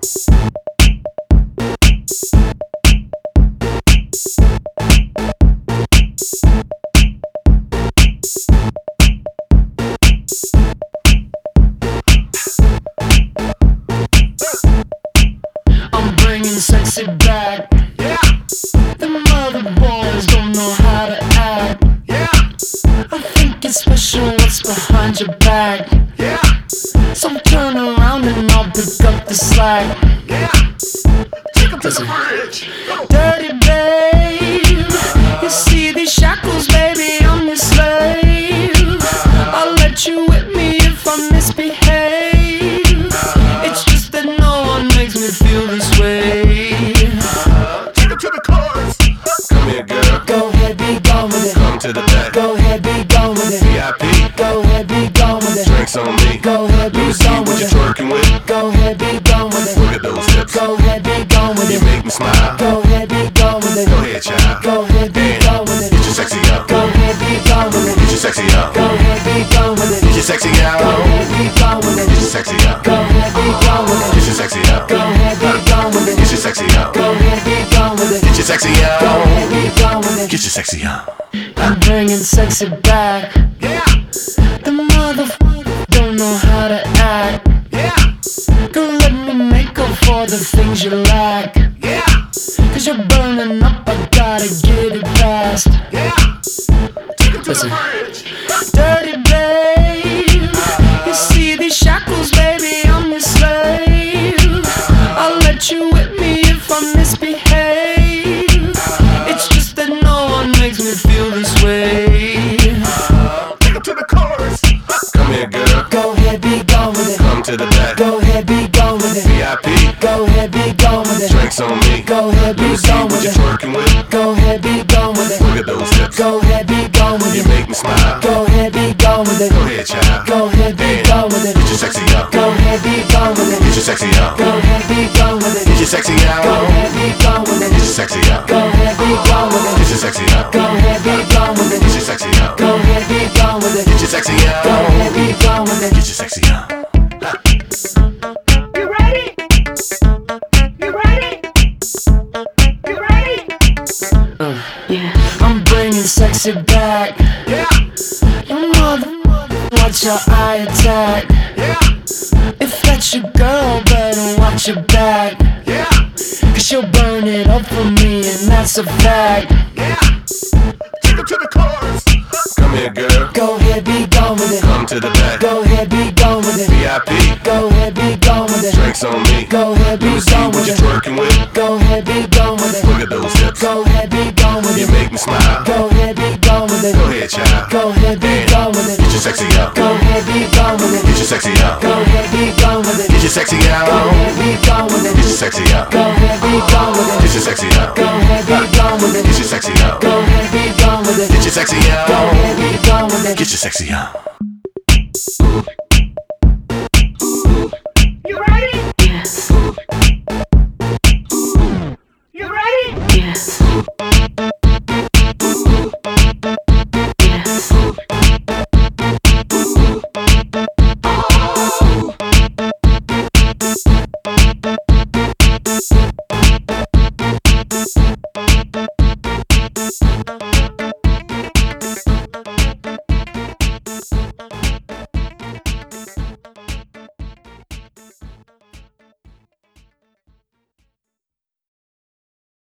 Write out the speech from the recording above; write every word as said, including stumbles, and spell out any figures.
I'm bringing sexy back. Yeah, The mother boys don't know how to act. yeah, I think it's special what's behind your back. yeah, So turn around and I'll pick up the slack. yeah. Take him to the Listen. bridge. Go. Dirty babe, you see these shackles, baby, I'm your slave. I'll let you whip me if I misbehave. It's just that no one makes me feel this way. Take him to the chorus. Come here, girl. Go ahead, be gone with it. Come to the back. Go ahead, be gone with it. V I P. Go ahead, be gone with it. Drinks on me. Go ahead, be Let me see gone what with you're it. twerking with. Go ahead, be gone with it. Look at those hips. Go ahead, be gone with You it. make me smile. Go ahead, be gone with it. Go ahead, child. Go ahead, be gone with it. Get your sexy up. Go ahead, be gone with it. Get your sexy up. Go ahead, be gone with it. Get your sexy out. Go ahead, be gone with it. Get your sexy up. Go ahead, be gone with it. Get your sexy up. Go ahead, be gone with it. Get your sexy up. Go ahead, be gone with it. Get your sexy Go out. ahead, be gone with it. Get your sexy up. I'm bringing sexy back. Yeah, The motherfucker don't know how to act. yeah, Girl, let me make up for the things you lack. yeah, Cause you're burning up, I gotta get it fast. yeah. Take him to Listen. the bridge. Dirty babe, you see these shackles, baby, I'm your slave. I'll let you whip me if I misbehave. It's just that no one makes me feel this way. Take him to the chorus. Come here, girl. Go ahead, be gone with it. Come to the back. Go ahead, be gone with it. V I P. Go ahead, be gone with it. Drinks on me. Go ahead, Let me be see gone what with you're it. twerking with. Go ahead, be gone with it. Look at those hips. Go ahead, be gone with You it. make me smile. Go ahead, be gone with it. Go ahead, child. Go ahead, be gone with it. Get your sexy up. Go ahead, be gone with it. Get your sexy up. Go ahead, be gone with it. Get your sexy Go out. ahead, be gone with Get it. your sexy up. Go ahead, be gone with Get it. your sexy up. Go ahead, be gone with it. Get your sexy up. Go ahead, be gone with it. Get your sexy Go out. ahead, be gone with it. Get your sexy up. You ready? You ready? You ready? I'm bringing sexy back. Yeah, Your mother, watch your eye attack. yeah, If that's your girl, better watch your back. yeah, Cause she'll burn it up for me, and that's a fact. yeah. Take him to the chorus. Come here, girl. Go ahead, be gone with it. Come to the back. Go ahead, be gone with it. V I P. Go ahead, be gone with it. Drinks on me. Go ahead, Let be me see gone what with you're it. twerking with. Go ahead, be gone with it. Look at those hips. Go ahead, be gone with You it. make me smile. Go ahead, be gone with it. Go ahead, child. Go ahead, be gone with it. Get your sexy up. Go ahead, be gone with Get it. your sexy up. Go ahead, be gone with it. Get your sexy Go out. ahead, be gone with Get your it. sexy up. Go ahead, be gone with Get it. your sexy up. Go ahead, be gone with Get it. your sexy up. Go ahead, be gone with it. Get your sexy Go out. ahead, be gone with it. Get your sexy up.